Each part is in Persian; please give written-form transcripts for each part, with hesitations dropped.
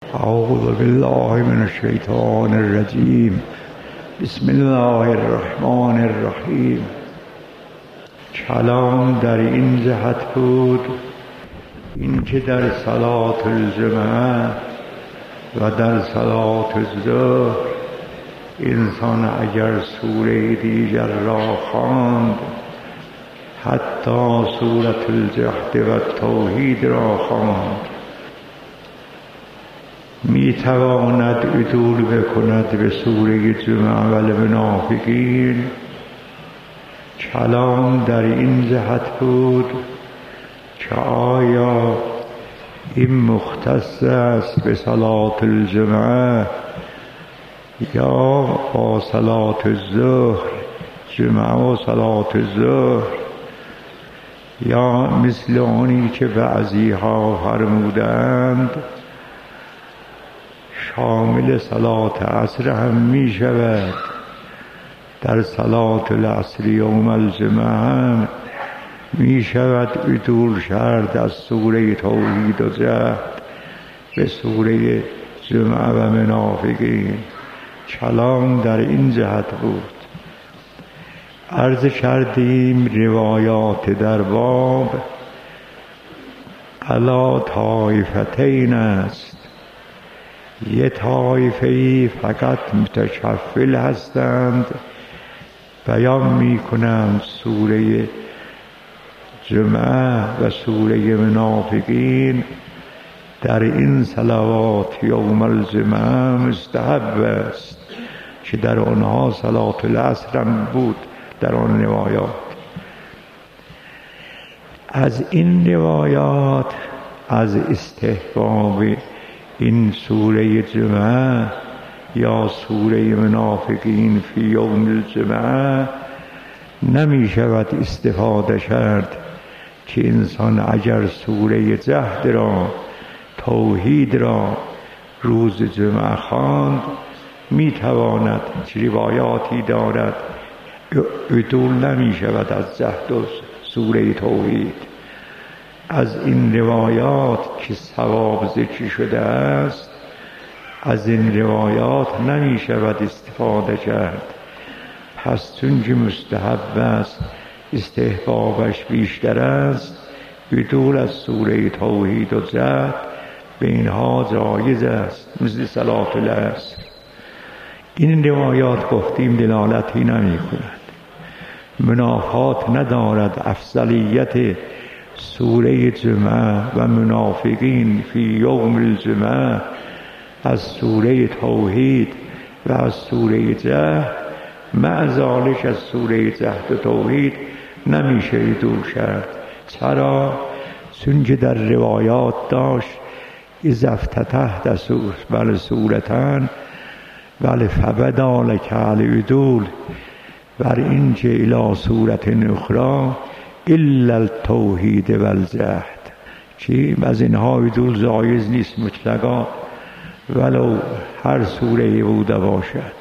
اعوذ بالله من الشیطان الرجیم. بسم الله الرحمن الرحیم. کلام در این جهت بود این که در صلات الجمعه و در صلات الظهر انسان اگر سوره دیگر را خواند، حتی سورة الجهد و توحید را خواند، میتواند عدول بکند به سوره جمعه و المنافقین. کلام در این جهت بود که آیا این مختص است به صلات الجمعه یا با صلات الظهر، جمعه و صلات الظهر، یا مثل آنی که بعضی ها فرمودند شامل صلات عصر هم می شود. در صلات العصر یوم الجمعه هم می شود عدول شرط از سوره توحید و جهد به سوره جمعه و منافقین. کلام در این جهت بود. عرض کردیم روایات در باب علی طایفتین است. یه طایفه‌ای فقط متشفل هستند، بیان می کنند سوره جمعه و سوره منافقین در این صلوات یوم الجمعه مستحب است که در آنها صلات العصر هم بود. در آن روایات، از این روایات از استحباب این سوره جمعه یا سوره منافقین فی یوم الجمعه نمی شود استفاده کرد که انسان اگر سوره جهد را، توحید را روز جمعه خواند، می تواند، چه روایاتی دارد عدول نمی شود از جهد و سوره توحید. از این روایات که ثواب ذکر شده است، از این روایات نمی شود استفاده کرد. پس چون که مستحب است، استحبابش بیشتر است، عدول از سوره توحید و جهد به اینها جایز است، مثل صلات العصر. این روایات گفتیم دلالتی نمی کند، منافات ندارد افضلیت سوره جمعه و منافقین فی یوم الجمعه از سوره توحید و از سوره جهد. مع ذالک از سوره جهد و توحید نمیشه عدول کرد. چرا؟ چون که در روایات داشت اذا افتتحت سورتان بل فبدا لک العدول، بر این که الی صورت اخرى الا التوحید و الجهد، که از اینها عدول جایز نیست مطلقا، ولو هر سوره بوده باشد.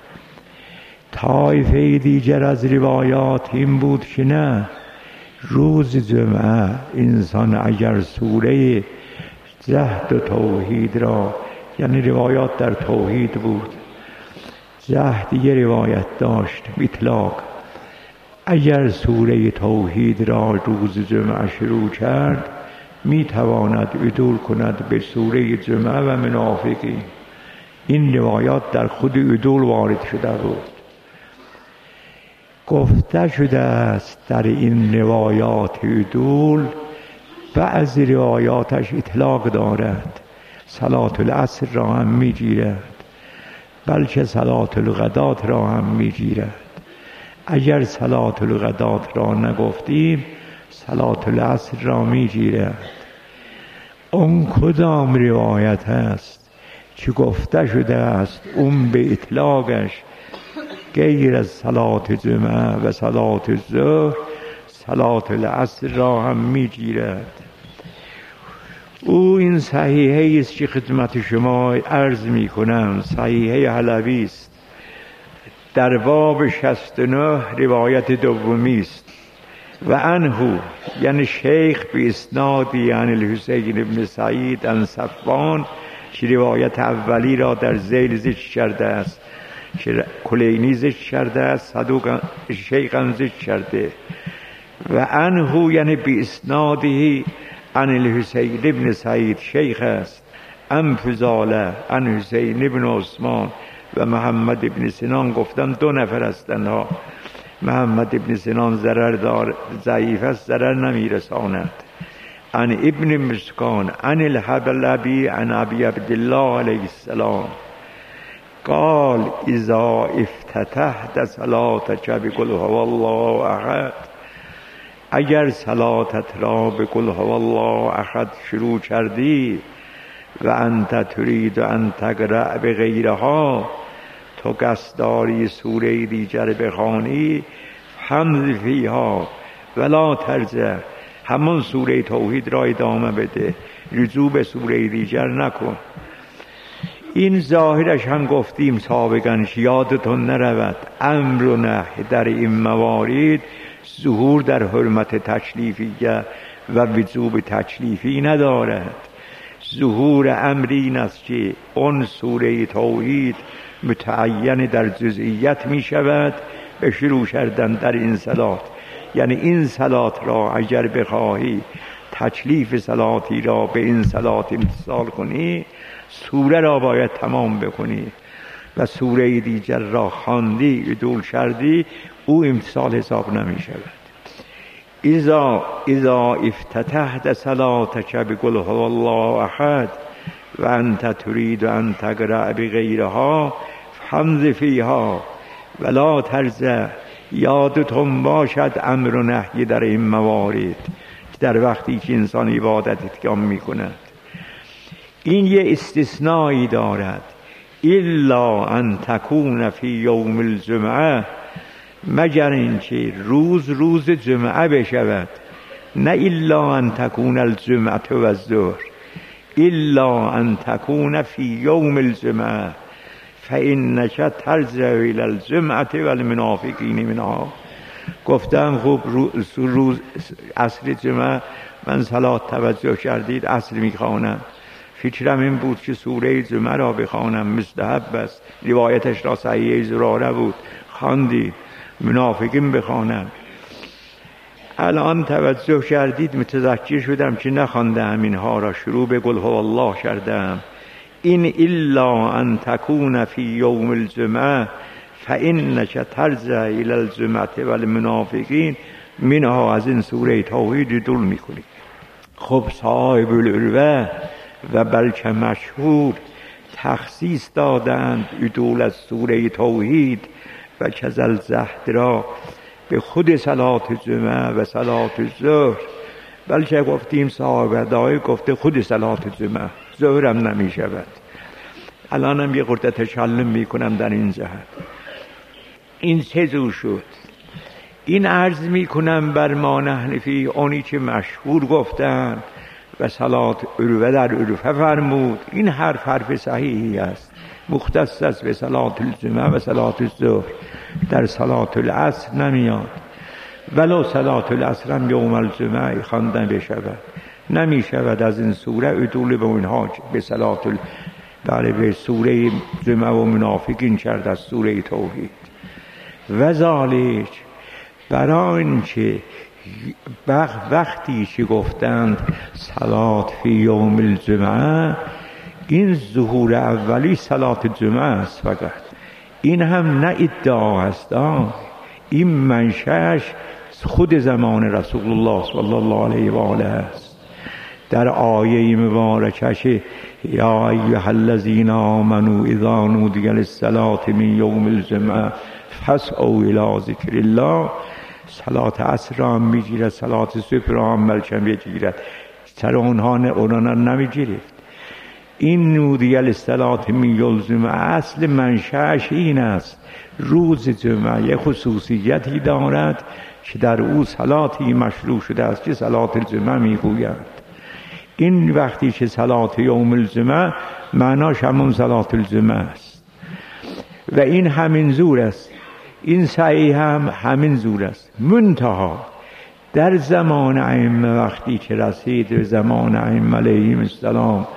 طایفه دیگر از روایات این بود که نه، روز جمعه انسان اگر سوره جهد و توحید را، یعنی روایات در توحید بود، جهد یه روایت داشت اطلاق، اگر سوره توحید را روز جمعه شروع کرد می تواند عدول کند به سوره جمعه و منافقین. این روایات در خود عدول وارد شده بود. گفته شده است در این روایات عدول، بعضی روایاتش اطلاق دارد، صلات العصر را هم می گیرد، بلکه صلات الغدات را هم می گیرد. اگر صلات الغدات را نگفتیم، صلات العصر را می گیرد. اون کدام روایت است که گفته شده است اون به اطلاقش غیر از صلات جمعه و صلات الظهر صلات العصر را هم می گیرد؟ او این صحیحه است که خدمت شما عرض می کنم، صحیحه حلبی است، در باب 69 روایت دومی است. و عنه، یعنی شیخ به اسنادی عن الحسین بن سعید عن صفوان که روایت اولی را در ذیل ذکر کرده است که کلینی ذکر کرده است، صدوق شیخ هم ذکر کرده. و عنه یعنی بی اسناده عن الحسین ابن سعید شیخ است، ام فضاله عن حسین ابن عثمان و محمد ابن سنان. گفتم 2 نفر هستند ها. محمد ابن سنان ضعیف است، ضرر نمیرساند. عن ابن مسکان عن الحبلبی عن ابی عبدالله علیه السلام قال اذا افتتحت صلاتک بقل هو الله احد، اگر صلاتت را به قل هو الله احد شروع کردی و انت ترید ان تقرأ به غیرها، تو قصد داری سوره دیگر بخوانی، حمد فیها ولا ترجع، همون سوره توحید را ادامه بده، رجوع به سوره دیگر نکن. این ظاهرش هم گفتیم سابقاً، یادتون نرود، امر و نهی در این موارد ظهور در حرمت تکلیفیه و وجوب تکلیفی ندارد. ظهور امری این است که اون سوره توحید متعین در جزئیت می شود به شروع کردن در این صلات. یعنی این صلات را اگر بخواهی تکلیف صلاتی را به این صلات امتثال کنی، سوره را باید تمام بکنی و سوره دیگر را خواندی عدول کردی، او امتثال حساب نمی شود. اذا افتتحت صلاتک بقل هو الله احد و انت ترید ان تقرأ بغیرها فحمد فیها ولا ترجع. یادتون باشد امر و نهی در این موارد در وقتی که انسان عبادت اتقام می کند. این یه استثنایی دارد، الا ان تکون فی یوم الجمعه، مگر اینکه روز جمعه بشود. نه الا ان تکون الجمعه و الظهر، الا ان تکون فی یوم الجمعه فانک ترجع الی الجمعه والمنافقین منها. گفتم خب روز عصر جمعه من صلات توجه کردید عصر میخوانم، فکرم این بود که سوره جمعه را بخوانم، مستحب است، روایتش را صحیح زراره بود، خواندید. منافقین بخوانم. الان توجه کردید متذکر شدم که نخواندم اینها را، شروع به قل هو الله کردم. این الا ان تکون فی یوم الجمعه فانک ترجع الی الجمعه والمنافقین منها، از این سوره توحید دل میکنید. خب صاحب العروه و بلکه مشهور تخصیص دادند عدول از سوره توحید و کزل زهد را به خود صلات جمعه و صلات ظهر. بلکه گفتیم صاحب دای گفته خود صلات جمعه، ظهر هم نمی شود. الانم یه خورده تکلم میکنم در این جهت. این چه جور شد؟ این عرض میکنم بر ما نحن فی، اونی که مشهور گفتن و صلات عروه در عرفه فرمود. این حرف صحیحی است، مختص است به صلات الجمعه و صلات الظهر، در صلات العصر نمیاد. ولو صلات العصر هم یوم الجمعه خواندن بشود، نمی شود از این سوره عدول به اونها به صلات به سوره جمعه و منافقین کرد از سوره توحید. و ذالک، برای اینکه وقتی که گفتند صلات فی یوم الجمعه، این ظهور اولی صلات جمعه است فقط. این هم نه ادعا است، این منشأش خود زمان رسول الله صلی الله علیه و آله است. در آیه مبارکش یا ایها الذین آمنوا اذا نودی للصلاة من یوم الجمعه فاسعوا الی ذکر الله، صلات عصر را هم میگیرد، صلات صبح را هم بلکه میگیرد، سر اونها نمیگیرد. این نودی للصلاة من یوم الجمعه اصل منشأش این است، روز جمعه یه خصوصیتی دارد که در او صلاتی مشروع شده است که صلات الجمعه میگویند. این وقتی که صلات یوم الجمعه معناش همون صلات الجمعه است و این همین زور است، این صحیح هم همین زور است. منتها در زمان ائمه وقتی که رسید به زمان ائمه علیهم السلام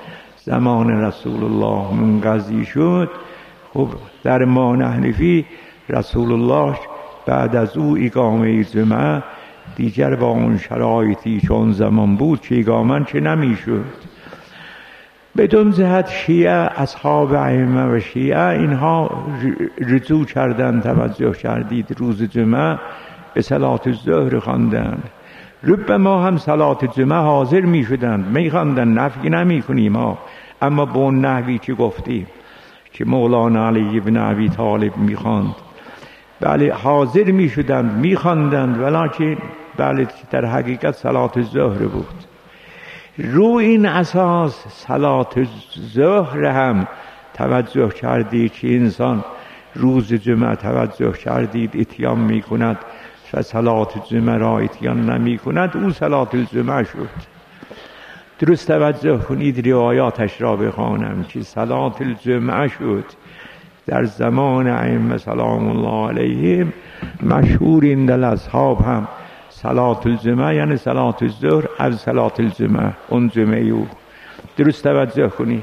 زمان رسول الله منقضی شد، خب در ما حنفی رسول الله بعد از او اقامه جمعه دیگر با اون شرایطی چون زمان بود چه اقامه چه نمیشد. بدون جهت شیعه، اصحاب ائمه و شیعه اینها رجوع کردند، توجه کردید روز جمعه به صلات الظهر خواندند. ربما هم صلات جمعه حاضر می شدند، می خواندند، نفی نمی کنیم ما، اما به اون نحوی که گفتیم که مولانا علی بن ابی طالب می خواند، بله حاضر می شدند، می خواندند، ولکن بله در حقیقت صلات الظهر بود. رو این اساس صلات الظهر هم توجه کردید که انسان روز جمعه توجه کردید اتیان می کند و صلات جمعه را اتیان نمی کند، او صلات الجمعه شد. درست توجه کنید، روایاتش را بخوانم که صلات الجمعه شد در زمان ائمه سلام الله علیهم. مشهور این دل اصحاب هم صلات الجمعه یعنی صلات الظهر از صلات الجمعه، اون جمعه او. درست توجه کنید.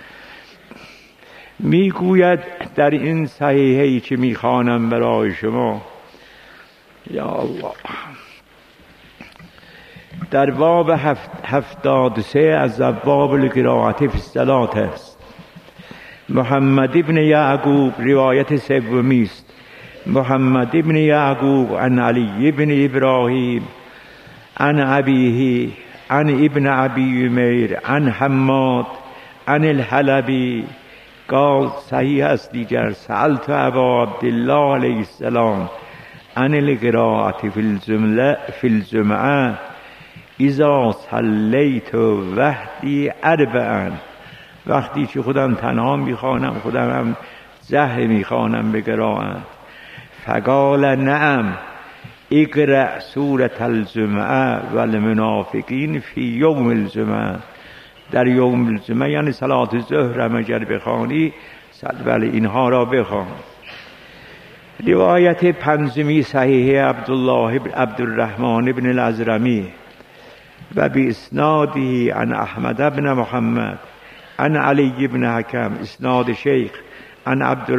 میگوید در این صحیحه‌ای که میخوانم برای شما، یا الله، در باب 73 از ابواب القراءة فی الصلاة است. محمد ابن یعقوب روایت سومی است. محمد ابن یعقوب عن علی ابن ابراهیم عن ابیه عن ابن ابی عمیر عن حماد عن الحلبی قال، صحیح است دیگر، سألت ابا عبدالله علیه السلام عن القراءة فی الجمعه اذا صلیت وحدی اربعا، وقتی که خودم تنها میخوانم، خودم هم جهر میخوانم به قرائت. فقال نعم اقرأ سورة الجمعه والمنافقین فی یوم الجمعه، در یوم الجمعه یعنی صلات الظهر هم اگر بخوانی، بله اینها را بخوان. روایت پنجمی صحیح عبدالرحمن بن الازرمی و باسناده عن احمد بن محمد عن علی بن حکم، اسناد شیخ، عن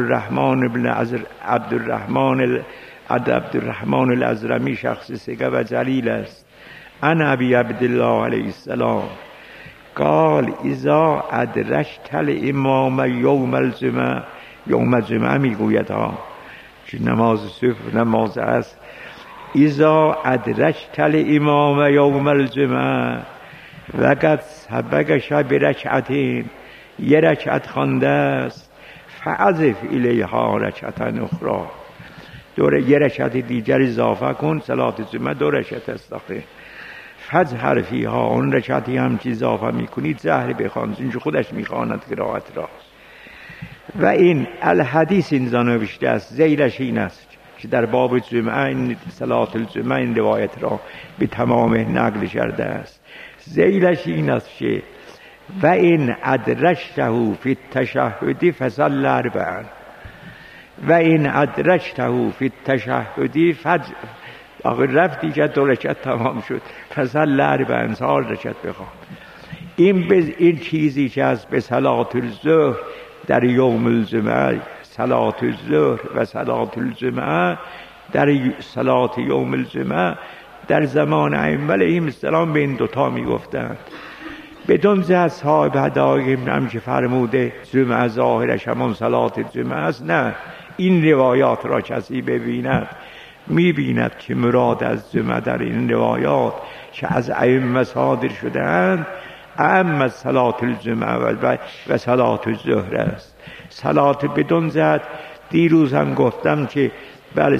عبدالرحمن الازرمی شخص سگه و جلیل است، عن ابی عبدالله علیه السلام قال اذا ادرکت الامام یوم الجمعه، یوم الجمعه میگوید ها که نماز صبح نماز است، اذا ادرکت الامام یوم الجمعه وقد سبقش برکعتین، یه رکعت خوانده است، فعزف الیها رکعتا اخرى، یه رکعت دیگر اضافه کن، صلات جمعه 2 رکعت است آخه، فجهر فیها، اون رکعتی هم که اضافه میکنید جهر بخوان، اینجا خودش میخواند قرائت را. و این الحدیث اینجا نوشته است، ذیلش این است که در باب جمعه این صلات الجمعه این روایت را به تمام نقل کرده است. ذیلش این است که و این ادرکته فی التشهد فصل اربعا، و این ادرکته فی التشهد آخر رفتی که 2 رکعت تمام شد، فصل اربعا، 4 رکعت بخوان. این چیزی که از به صلات الظهر در یوم الجمعه، صلات الظهر و صلات الجمعه در صلات یوم الجمعه در زمان ائمه علیهم السلام به این دوتا میگفتند. بدون جهت صاحب هدایق هم که فرموده جمعه ظاهرش همون صلات جمعه است، نه، این روایات را کسی ببیند میبیند که مراد از جمعه در این روایات که از ائمه صادر شده‌اند اما صلات الجمعه و صلات الظهر است. صلات بدون جهت، دیروز هم گفتم که بله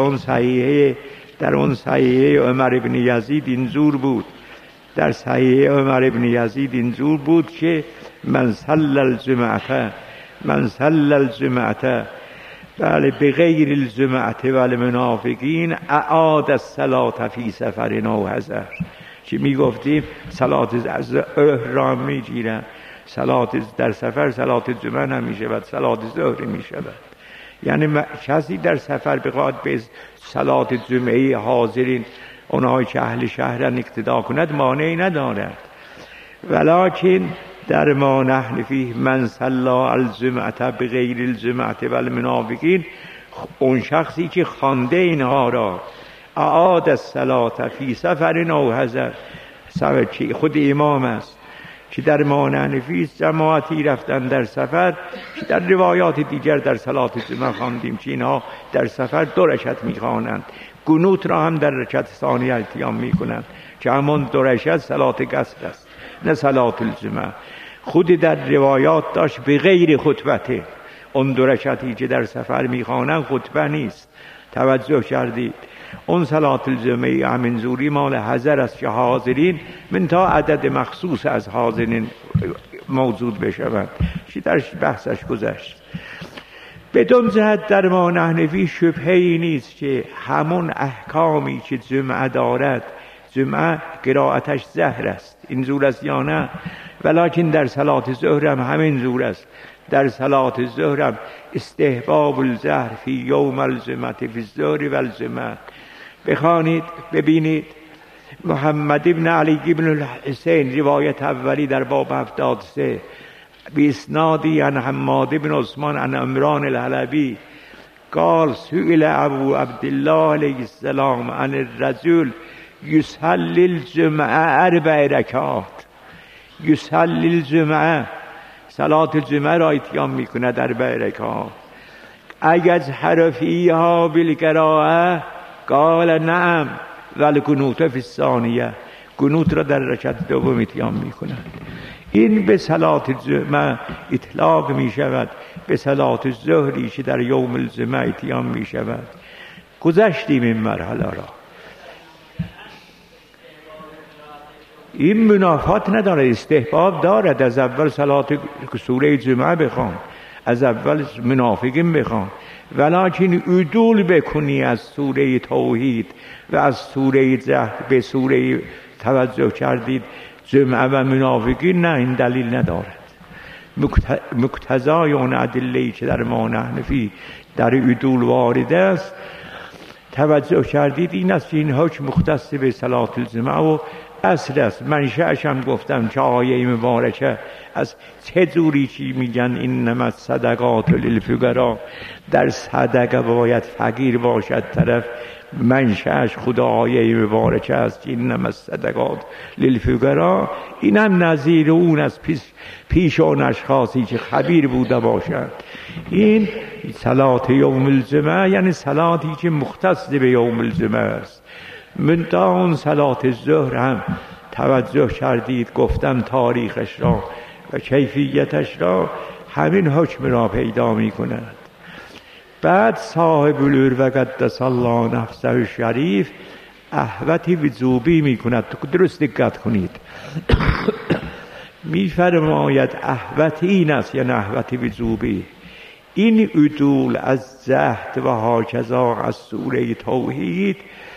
در اون صحیحه عمر ابن یزید اینجور بود، در صحیح عمر ابن یزید اینجور بود که من صلی الجمعه بله بغیر الجمعه و المنافقین اعاد الصلاة فی سفر او حضر، که میگفتیم صلات ظهر را میگیرن، صلات در سفر صلات جمعه نمیشه و صلات ظهر میشود. یعنی کسی در سفر بخواد به صلات جمعه حاضرین اونهایی که اهل شهرن اقتدا کند مانعی ندارد، ولکن در ما نحن فیه من صلی الجمعه بغیر الجمعه و المنافقین، اون شخصی که خوانده اینها را اعاد الصلاة فی سفر او حضر، خود امام است که در ما نحن فیه جماعتی رفتن در سفر، در روایات دیگر در صلات جمعه خواندیم که اینها در سفر 2 رکعت میخوانند، قنوت را هم در رکعت ثانیه التیام میکنند که همون 2 رکعت صلات قصر است نه صلات الجمعه. خود در روایات داشت به غیر خطبته، اون 2 رکعتی که در سفر میخوانند خطبه نیست. توجه کردید؟ اون صلات الجمعه همین زوری مال حضر است که حاضرین من تا عدد مخصوص از حاضرین موجود بشوند که در بحثش گذشت. بدون جهت در ما نحن فیه شبهه‌ای نیست که همون احکامی که جمعه دارد، جمعه قرائتش ظهر است، این زور است یا نه؟ ولکن در صلات ظهر هم همین زور است. در صلات ظهر هم استحباب الجهر فی یوم الجمعه فی الظهر و الجمعه. بخوانید ببینید محمد ابن علی ابن الحسین روایت اولی در باب 73 باسنادی عن حماد بن عثمان عن عمران الحلبی قال سئل ابو عبدالله علیه السلام عن الرجل یصلی الجمعه 4 رکعات، یصلی الجمعه صلات جمعه را اتیام میکند 4 رکعات، اجهر فیها بالقراءه قال نعم والقنوت فی الثانیه، قنوت را در رکعت دوم اتیام میکند. این به صلات جمعه اطلاق می شود، به صلات ظهری که در یوم الجمعه اتیام می شود. گذشتیم این مرحله را. این منافات نداره، استحباب دارد. از اول صلات سوره جمعه بخوان، از اول منافقین بخوان، ولکن عدول بکنی از سوره توحید و از سوره جهر به سوره توجه کردید جمعه و منافقین، نه، این دلیل ندارد. مقتضای اون ادله‌ای که در ما نحن فیه در عدول وارد است توجه کردید این است که این حکم مختص به صلات الجمعه و اصل است. منشأش هم گفتم که آیه مبارکه از چه جوری چی میگن انما الصدقات للفقراء، در صدقه باید فقیر باشد طرف، منشأش خدا آیه مبارکه است که انما الصدقات للفقراء. این هم نظیر اون از پیش اون اشخاصی که خبیر بوده باشد. این صلات یوم الجمعه یعنی صلاتی که مختص به یوم الجمعه است. من تا اون صلات ظهر هم توجه کردید گفتم تاریخش را و کیفیتش را همین حکم را پیدا می کند. بعد صاحب العروة قدس الله نفسه شریف احوت وجوبی می کند. درست دقت کنید. می فرماید احوت این است یا احوت وجوبی. این عدول از جهد و هاکذا از سوره توحید،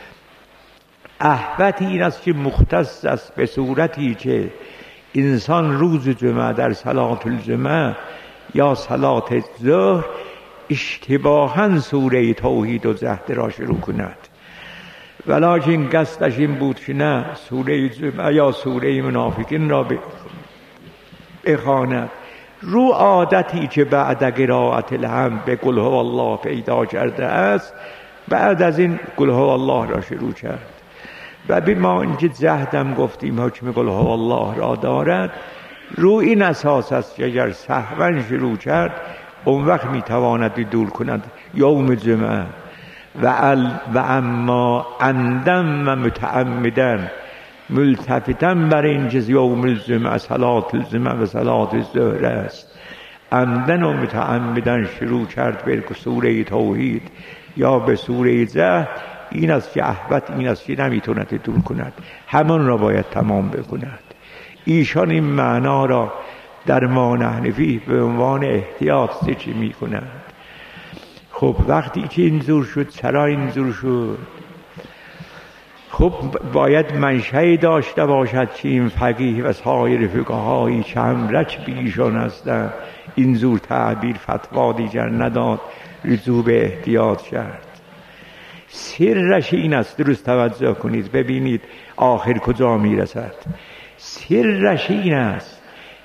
احوت این است که مختص است به صورتی که انسان روز جمعه در صلات الجمعه یا صلات ظهر اشتباهاً سوره توحید و جهد را شروع کند، ولکن قصدش این بود که نه سوره جمعه یا سوره منافقین را بخواند. رو عادتی که بعد قرائت الحمد به قل هو الله پیدا کرده است، بعد از این قل هو الله را شروع کرد. و به ما اینکه جهدم گفتیم حکم قل هو الله را دارد، رو این اساس است که اگر سهوا شروع کرد اون وقت میتواند دور کند یوم جمعه. و اما عمدن و متعمدن ملتفتن بر این که یوم الجمعه صلات الجمعه و صلات الظهر است، عمدن و متعمدن شروع کرد به سوره توحید یا به سوره جهد، این است که احوت این است که نمیتوند دور کند، همان را باید تمام بکند. ایشان این معنا را در ما نحن فیه به عنوان احتیاط ذکر می کند. خب وقتی که اینجور شد، چرا اینجور شد؟ خب باید منشأ داشته باشد که این فقیه و سایر فقهایی که هم رکب ایشان هستند اینجور تعبیر فتوا دیگر نداد، رجوع به احتیاط کرد. سرش این است، درست توجه کنید ببینید آخر کجا میرسد. سرش این است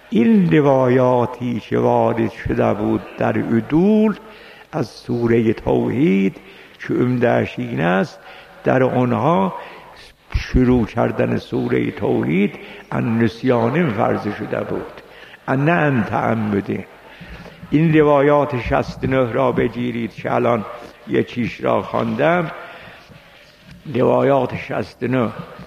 این روایاتی که وارد شده بود در عدول از سوره توحید که عمده‌اش این است، در آنها شروع کردن سوره توحید ان نسیان فرض شده بود، نه ان تعمد. این روایات 69 را بگیرید که الان یکیش را خواندم. روایات 69.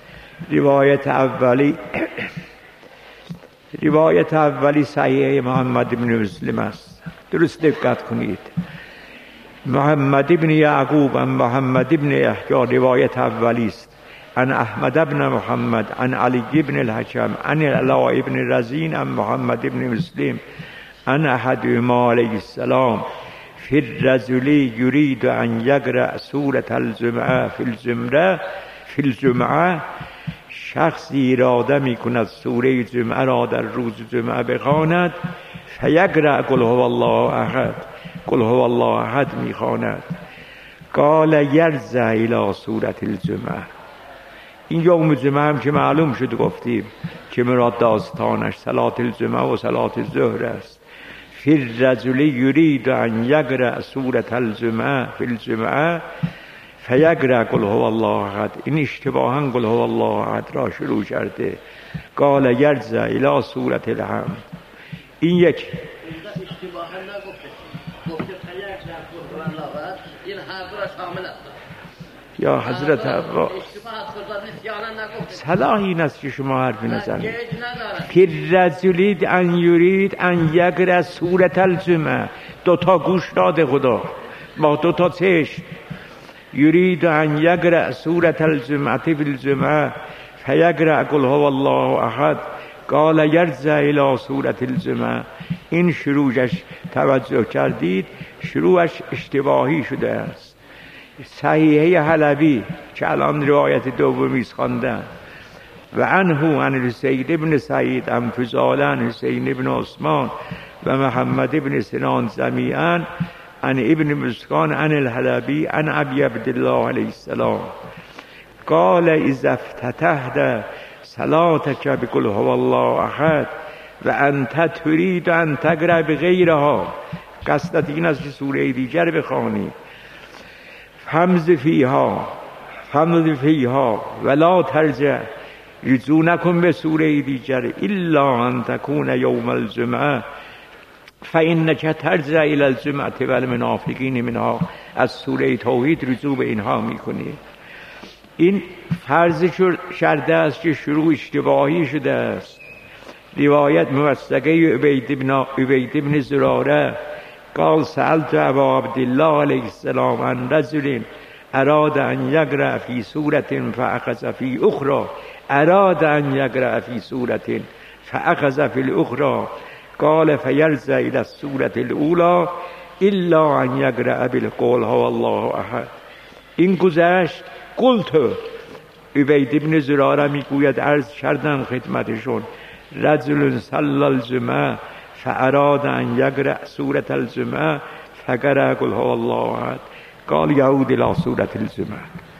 روایت اولی صحیح محمد بن مسلم است. درست دقت کنید. محمد بن یعقوب عن محمد بن یحیی روایت اولی است. عن احمد بن محمد عن علی بن الحکم عن العلاء بن رزین عن محمد بن مسلم عن احدهما علیه السلام فی الرجل یرید ان یقرأ سورة الجمعه فی الجمعه شخصی اراده می کند سوره جمعه را در روز جمعه بخواند، فیقرأ قل هو الله احد، قل هو الله احد می خواند. قال یرجع الی سوره الجمعه. این یوم جمعه هم که معلوم شد گفتیم که مراد داستانش صلات الجمعه و صلات الظهر است. فی الرجل یرید ان یقرأ سوره الجمعه فی الجمعه فیقرأ قل هو الله احد. این اشتباها قل هو الله احد را شروع کرده. قال یرجع الی سوره الحمد. این یک اشتباها نگفته، گفته فیقرأ قل هو الله احد. این حرف را شامل است. یا حضرت عباس صلاح این است که شما حرفی نزنید. فی الرجل ان یرید ان یقرأ سوره الجمعه. دوتا گوش داده خدا با دوتا چشم. یرید ان یقرأ سوره الجمعه فی الجمعه فیقرأ قل هو الله احد. قال یرجع الی سوره الجمعه. این شروعش توجه کردید، شروعش اشتباهی شده است. صحیحه حلبی که الان روایت دومی خواندن و عنه عن سید ابن سعید عن فضال عن حسین ابن عثمان و محمد ابن سنان جمیعا عن ابن مسکان عن الحلبی عن ابی عبدالله علیه السلام قال اذا افتتحت صلاتك بقل هو الله احد و انت تريد ان تقرأ بغیرها. قصدت این است که سوره دیگر بخوانی. فمض فیها ولا ترجع. رجوع نکن به سوره دیگر الا ان تكون یوم الجمعه فانک ترجع الى الجمعه والمنافقین منها. از سوره توحید رجوع به اینها میکنی. این فرض شرده است که شروع اشتباهی شده است. روایت موثقه عبید بن زراره قال سألت ابا عبدالله علیه السلام عن رجل اراد ان یقرأ فی سورة فاخذ فی اخرى. اراد ان یقرأ فی سورة فاخذ فی الاخرى. قال فیرجع الى السورة الاولى الا ان یقرأ بالقول هو الله احد. این گذشت. قلت عبید بن زراره میگوید عرض کردم خدمتشون رجل صلی الجمعه فاراد ان یقرأ سوره الجمعه فقرأ قل هو الله احد. قال یعود الى سوره الجمعه.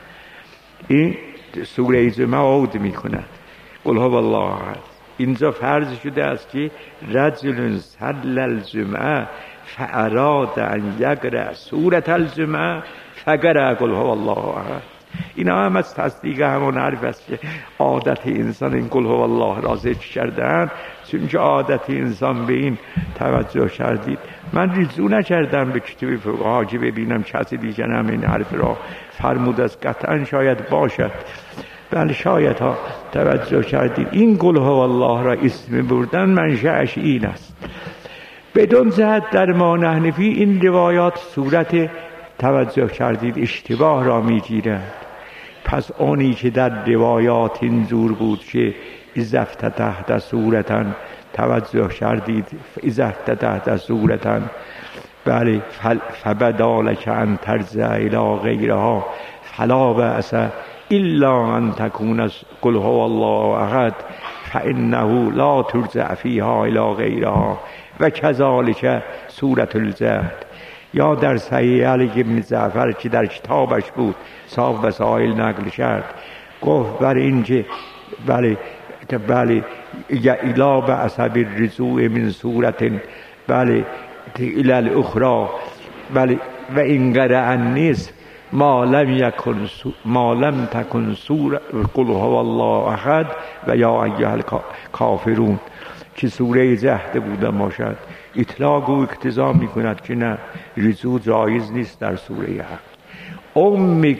این سوره جمعه عود میکند. قل هو الله احد. اینجا فرض شده است که رجل صلی الجمعه فاراد ان یقرأ سوره الجمعه فقرأ قل هو الله احد. اینا هم از تصدیق همون حرف است که عادت انسان این قل هو الله را ذکر کردن، چون که عادت انسان به این توجه کردید. من رجوع نکردم به کتب فقها که ببینم کسی دیگر هم این حرف را فرموده است. قطعا شاید باشد، بله شاید ها توجه کردید. این قل هو الله را اسم بردن منشأش این است. بدون جهت در ما نحنفی این روایات صورت توجه کردید اشتباه را میگیرد. پس اونی که در روایات اینجور بود که اذا افتتحت سورة توجه کردید اذا افتتحت سورة بله فبدا لك ان ترجع الى غیرها فلا بأس الا ان تكون قل هو الله احد فانه لا ترجع فيها الى غیرها و كذلك سورة الجهد. یا در صحیح علی بن جعفر که در کتابش بود صاحب وسائل نقل کرد گفت بر این که بله الا بعصب الرجوع من صورت بله الى الاخرى بله و این قرأ النصف ما لم تکن سوره قل هو الله احد و یا ایها الکافرون که سوره جهد بوده باشد. اطلاق او اقتضا میکند که نه، رجوع جایز نیست در سوره حق. اون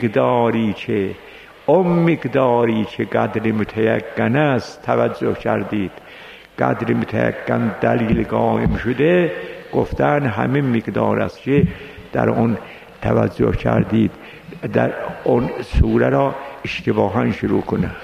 مقداری که قدر متیقن است توجه کردید، قدر متیقن دلیل قائم شده، گفتن همه مقدار است که در اون توجه کردید در اون سوره را اشتباها شروع کنند.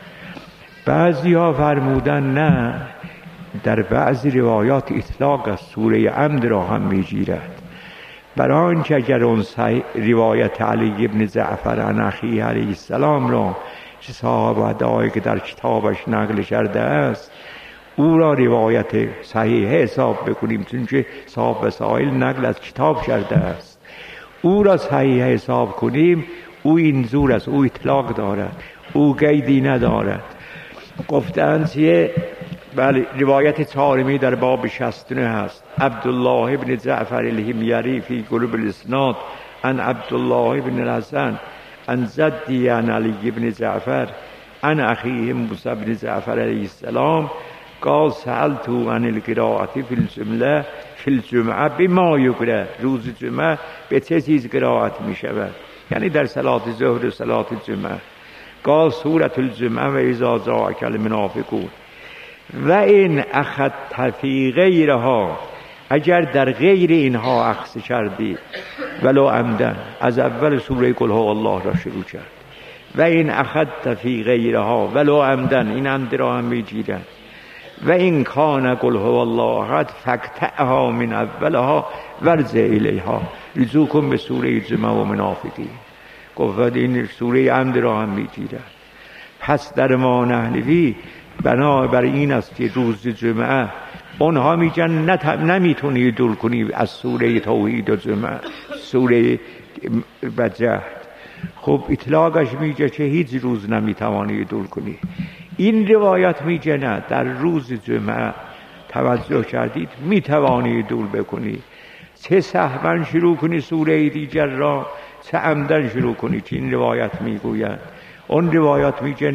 بعضی ها فرمودن نه، در بعضی روایات اطلاق از سوره عمد را هم میگیرد، برای آنکه اگر اون روایت علی ابن جعفر عن اخیه علیه السلام را که صاحب ادعای که در کتابش نقل کرده است او را روایت صحیح حساب بکنیم، چون که صاحب وسائل نقل از کتاب کرده است، او را صحیح حساب کنیم، او این زور است، او اطلاق دارد، او قیدی ندارد. گفتند چیه؟ بله، روایت چهارمی در باب 69 هست. عبدالله ابن جعفر الحمیری فی قلوب الاسناد عن عبدالله ابن الحسن عن جدی عن علی ابن جعفر عن اخیه موسی ابن جعفر علیه السلام قال سألتو عن القراءة فی الجمعه بما یقرأ، روز جمعه به چه چیز قرائت می شود؟ یعنی در صلات ظهر و صلات جمعه. قال سورة الجمعه و اذا جاءک المنافقون و این اخذت فی غیرها، اگر در غیر اینها اخذ کردی، ولو عمدن، از اول سوره قل هو الله را شروع کرد، و این اخذت فی غیرها ولو عمدن، این عمد را هم میگیرن، و این کان قل هو الله احد فقطعها من اولها ورجع الیها، رجوع کن به سوره جمعه و منافقین. گفت این سوره عمد را هم میگیرن. پس در ما نحنفی بنابر این است که روز جمعه اونها میگن نمیتونی دور کنی از سوره توحید و جمعه، سوره جهد. خب اطلاقش میگه که هیچ روز نمیتوانی دور کنی. این روایت میگه نه، در روز جمعه توجه کردید میتوانی دور بکنی، چه سهوا شروع کنی سوره دیگر را، چه عمدن شروع کنی، که این روایت میگوید. اون روایات میگن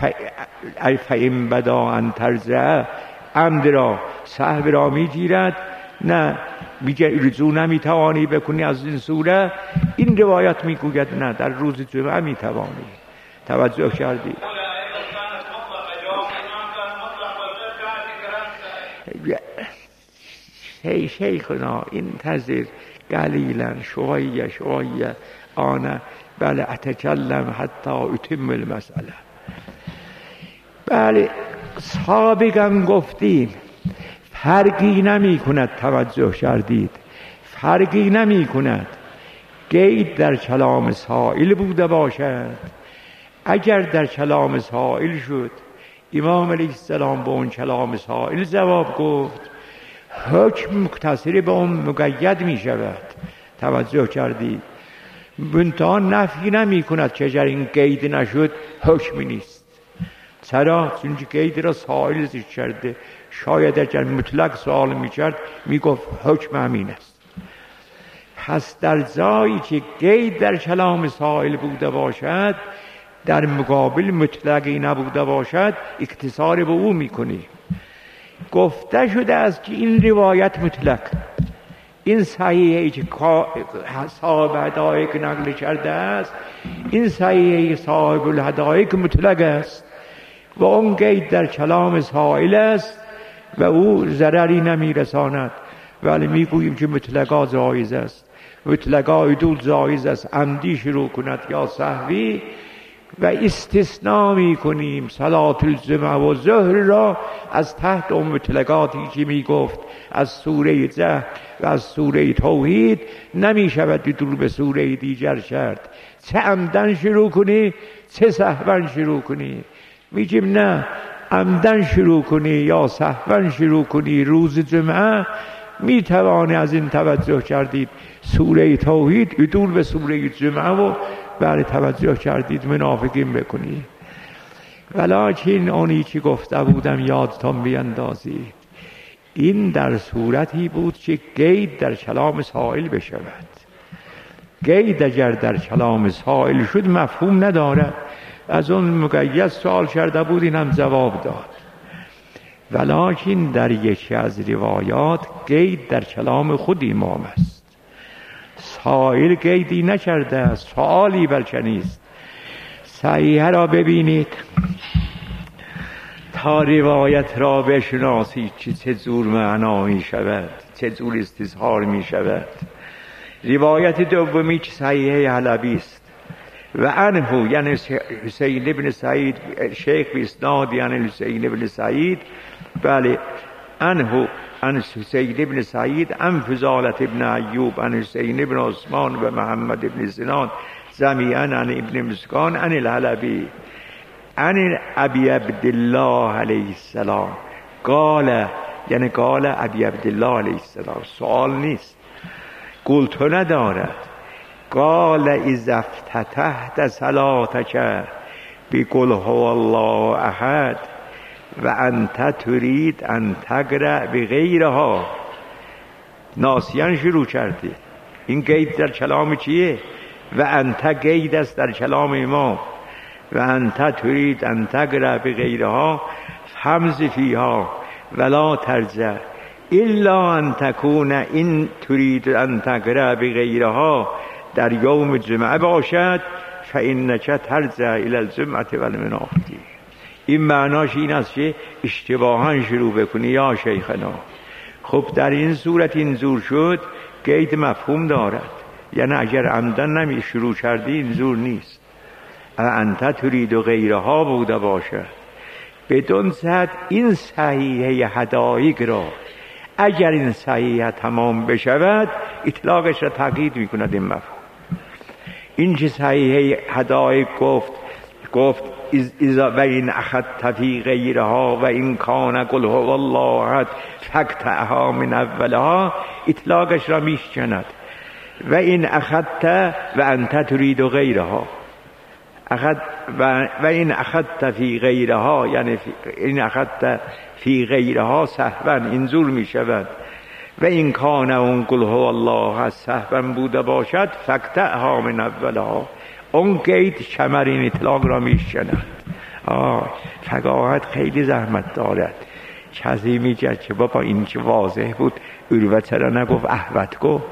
فَإِن بَدَا أَن تَرْجِعَ، عمد را سهو را میگیرد، نه میگه رجوع نمیتوانی بکنی از این سوره. این روایت میگوید نه، در روز جمعه میتوانی. توجه کردی؟ شیخنا انتظر قلیلا شویه آنه بله اتکلم حتی اتم المسئله. بله سابقا گفتیم فرقی نمی کند، توجه کردید، فرقی نمی کند قید در کلام سائل بوده باشد. اگر در کلام سائل شد امام علیه السلام به اون کلام سائل جواب گفت، حکم مقتصر به اون مقید می شود. توجه کردید؟ منتها نفی نمی کند که اگر این قید نشد حکمی نیست. چرا؟ چون قید را سائل ذکر کرده. شاید اگر مطلق سوال می کرد می گفت حکم همین است. پس در جایی که قید در کلام سائل بوده باشد، در مقابل مطلقی نبوده باشد، اختصار به او می کنی. گفته شده است که این روایت مطلق، این صحیحی که صاحب حدایق نقل کرده است، این صحیحی صاحب الحدایق مطلق است و اون قید در کلام سائل است و او ضرری نمی رساند. ولی می گوییم که مطلقا جایز است، مطلقا عدول جایز است، عمدی شروع کند یا سهوی، و استثناء می کنیم صلات الجمعه و ظهر را از تحت اون مطلقاتی که می گفت از سوره جهد و از سوره توحید نمی شود دور به سوره دیگر کرد. چه عمدن شروع کنی چه سهوا شروع کنی. میگیم نه، عمدن شروع کنی یا سهوا شروع کنی روز جمعه می توانی از این توجه کردید سوره توحید عدول به سوره جمعه و برای توجه کردید منافقین بکنی. ولکن آنی که گفته بودم یادتان بیندازی، این در صورتی بود که قید در کلام سائل بشود. قید اگر در کلام سائل شد مفهوم ندارد. از اون مقید سوال کرده بود، این هم جواب داد. ولکن در یکی از روایات قید در کلام خود امام است. سائل قیدی نکرده، سوالی بلکه نیست. صحیحه را ببینید تا روایت را بشناسید که چه جور معنا می شود، چه جور استظهار می شود. روایت دومی که صحیحه حلبی است و عنه یعنی حسین ابن سعید، شیخ به اسناد یعنی حسین ابن سعید، بله عنه عن حسین ابن سعید عن فضالة ابن ایوب عن حسین ابن عثمان و محمد ابن سنان جمیعا عن ابن مسکان عن الحلبی عن ابی عبدالله علیه السلام قال، یعنی قال ابی عبدالله علیه السلام، سوال نیست، قلت ندارد. قال اذا افتتحت صلاتك بقل هو الله احد و انت تريد ان تقرأ بغیرها. ناسیان شروع کردی. این قید در کلام چیه؟ و انت قید است در کلام امام. و انت تريد ان تقرأ بغیرها حمز فیها ولا ترجع الا ان تكون این تريد ان تقرأ بغیرها در یوم جمعه باشد فانک ترجع الى الجمعه والمنافقین. این معناش این است که اشتباها شروع بکنی یا شیخنا. خب در این صورت این زور شد، قید مفهوم دارد، یعنی اگر عمدن نمی شروع کردی این زور نیست. انت ترید و غیرها بوده باشد. بدون صد این صحیحه حدایق را اگر این صحیحه تمام بشود اطلاقش را تقیید میکند این مفهوم. این که صحیحه حدایق گفت و این اخذت فی غیرها و این کان قل هو الله احد فاقطعها من اولها، اطلاقش را میشکند. و این اخذت و انت ترید غیرها و این اخذت فی غیرها، یعنی این اخذت فی غیرها سهوا، این زور می شود. و این کان اون قل هو الله سهوا بوده باشد فاقطعها من اولها، اون قید کمر این اطلاق را می شند. فقاهت خیلی زحمت دارد. کسی می گرد که بابا این که واضح بود اروه چرا نگفت احوت گفت.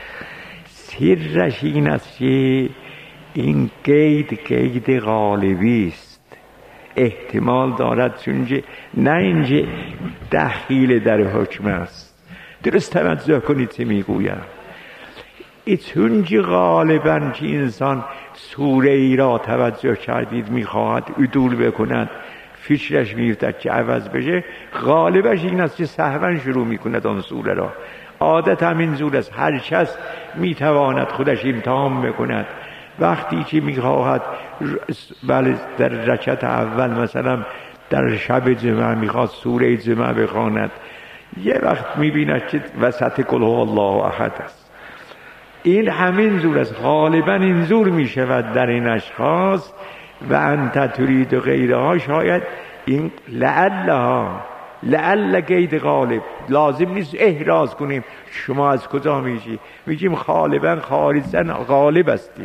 سرش این است که این قید غالبی است، احتمال دارد چونکه نه اینجا دخیل در حکم است. درست توجه کنید چه میگویم. چونکه غالبا که انسان سوره ای را توجه کردید میخواهد عدول بکند، فکرش میفتد که عوض بشه، غالبش این است که سهوا شروع میکند آن سوره را. عادت همین زور است. هر کس میتواند خودش امتحان بکند. وقتی که میخواهد بله در رکعت اول مثلا در شب جمعه میخواد سوره جمعه بخواند، یه وقت میبیند که وسط قل هو الله احد است. این همین زور است. غالبا این زور میشود در این اشخاص. و انت ترید و غیرها شاید این لعل قید غالب. لازم نیست احراز کنیم شما از کجا میگیم غالبا خارجا غالب استیم،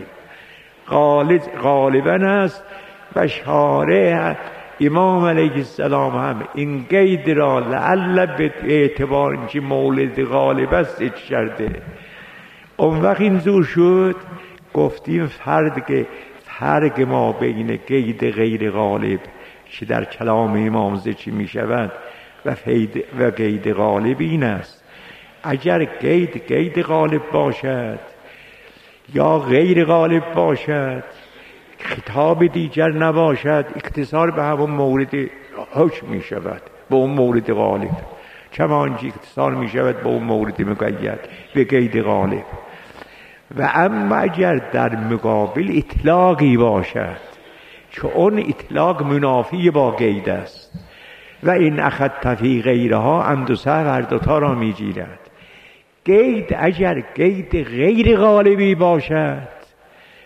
غالبا است. و شارع امام علیه السلام هم این قید را لعل به اعتبار اینکه مولد غالب است کرده. اون وقت این زور شد گفتیم فرق ما بین قید غیر غالب که در کلام امام ذکر می شود و قید غالب این است. اگر قید غالب باشد یا غیر غالب باشد، خطاب دیگر نباشد، اختصار به همون مورد حکم می شود، به اون مورد غالب، چمانچه اختصار می شود به اون مورد مقید به قید غالب. و اما اگر در مقابل اطلاقی باشد که اون اطلاق منافی با قید است، و این اخذت فی غیرها اندوسه هر دوتا را می گیرد. قید اگر قید غیر غالبی باشد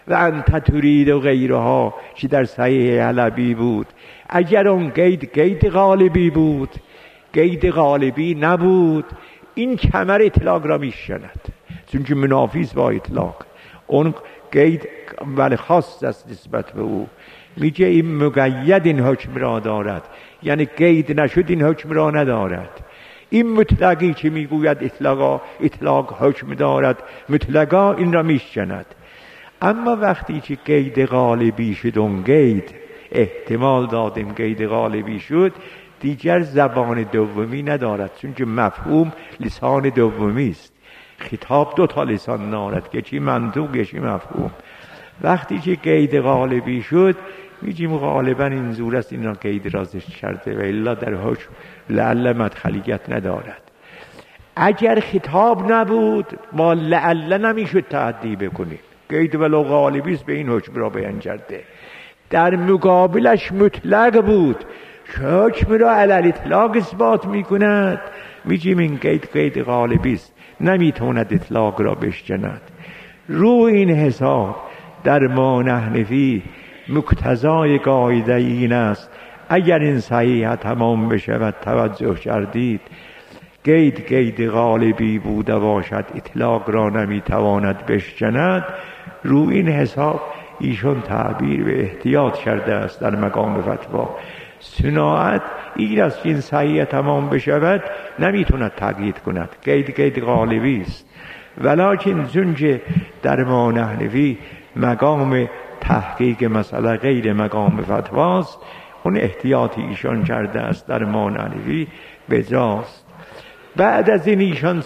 و انت ترید و غیرها که در صحیح حلبی بود. اگر اون قید غالبی بود، قید غالبی نبود، این کمر اطلاق را میشند، چون که منافی است با اطلاق. اون قید ولی خاص است نسبت به او. میگه این مقید این حکم را دارد، یعنی قید نشد این حکم را ندارد. این مطلقی که میگوید اطلاق حکم دارد مطلقا، این را میشند. اما وقتی که قید غالبی شد، اون قید احتمال دادیم قید غالبی شد، دیگر زبان دومی ندارد، چون که مفهوم لسان دومی است. خطاب دو تا لسان دارد، که چی منطوق یکی مفهوم. وقتی که قید غالبی شد، میگیم غالبا این زور است این را قید رازش کرده، و الا در حکم لعل مدخلیت ندارد. اگر خطاب نبود ما لعل نمیشد تعدی بکنیم. قید ولو غالبی است به این حکم را بیان کرده. در مقابلش مطلق بود، حکم را علی الاطلاق اثبات میکند، میگیم این قید غالبی است، نمیتواند اطلاق را بشکند. رو این حساب در ما نحنفی مقتضای قاعده این است، اگر این صحیح تمام بشود توجه کردید قید غالبی بوده باشد، اطلاق را نمیتواند بشکند. رو این حساب ایشون تعبیر به احتیاط کرده است در مقام فتوا. صناعت این است که این صحیح تمام بشود نمیتوند تقیید کند، قید غالبی است. ولکن چون که در ما نحنفی مقام تحقیق مسئله غیر مقام فتواست، اون احتیاطی ایشان کرده است در ما نحنفی بجاست. بعد از این ایشان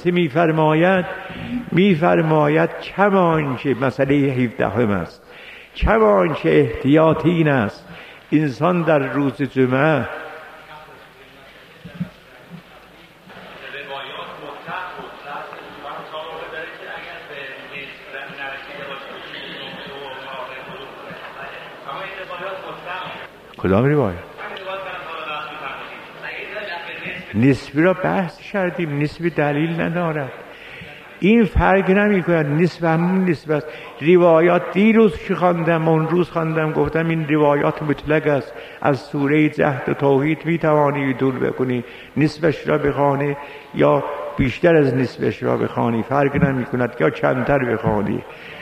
میفرماید کمان که مسئله 17 است، کمان که احتیاطی این است انسان در روز جمعه کدام روایت؟ نسبی را بحث کردیم، نسبی دلیل ندارد، این فرق نمی کند. نسب همون نسب است. روایات دیروز که خواندم، اون روز خواندم، گفتم این روایات مطلق است. از سوره جهد و توحید می توانی دور بکنی، نسبش را بخوانی یا بیشتر از نسبش را بخوانی، فرق نمی کند، یا کمتر بخوانی.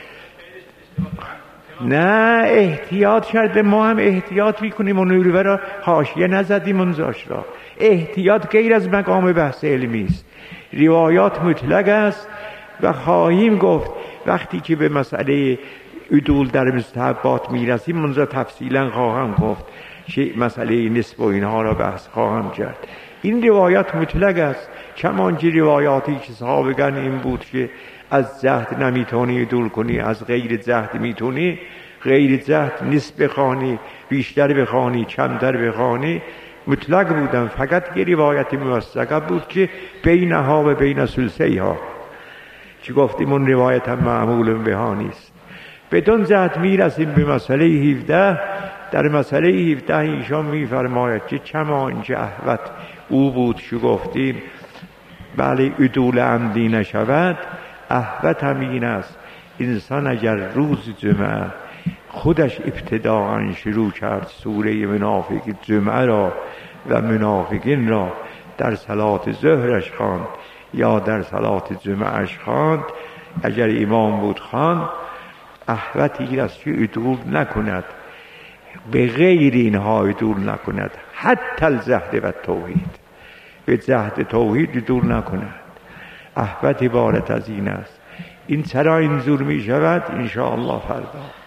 نه احتیاط کرده، ما هم احتیاط میکنیم، اون روه را حاشیه نزدیم، اونجاش را احتیاط غیر از مقام بحث علمی است. روایات مطلق است و خواهیم گفت وقتی که به مسئله عدول در مستحبات میرسیم اونجا تفصیلا خواهم گفت که مسئله نسب و اینها را بحث خواهم کرد. این روایات مطلق است، چمانچه روایاتی که صحابگان این بود که از جهد نمیتونی عدول کنی، از غیر جهد میتونی، غیر جهد نسب بخوانی، بیشتر بخوانی، کمتر بخوانی، مطلق بودن. فقط یه روایت موثقه بود که بینها و بین ثلثیها که گفتیم اون روایت هم معمول بها نیست. بدون جهت میرسیم به مسئله 17. در مسئله 17 ایشان میفرماید که چمانچه احوت او بود که گفتیم بله عدول عمدی نشود، احوت هم این است انسان اگر روز جمعه خودش ابتداعا شروع کرد سوره منافقین جمعه را و منافقین را در صلات ظهرش خواند یا در صلات جمعهش خواند، اگر امام بود خواند، احوت این است که عدول نکند، به غیر اینها عدول نکند، حتی الجهد و توحید، به جهد توحید عدول نکند. احوت عبارت از این است. این چرا اینجور می شود؟ انشاءالله فردا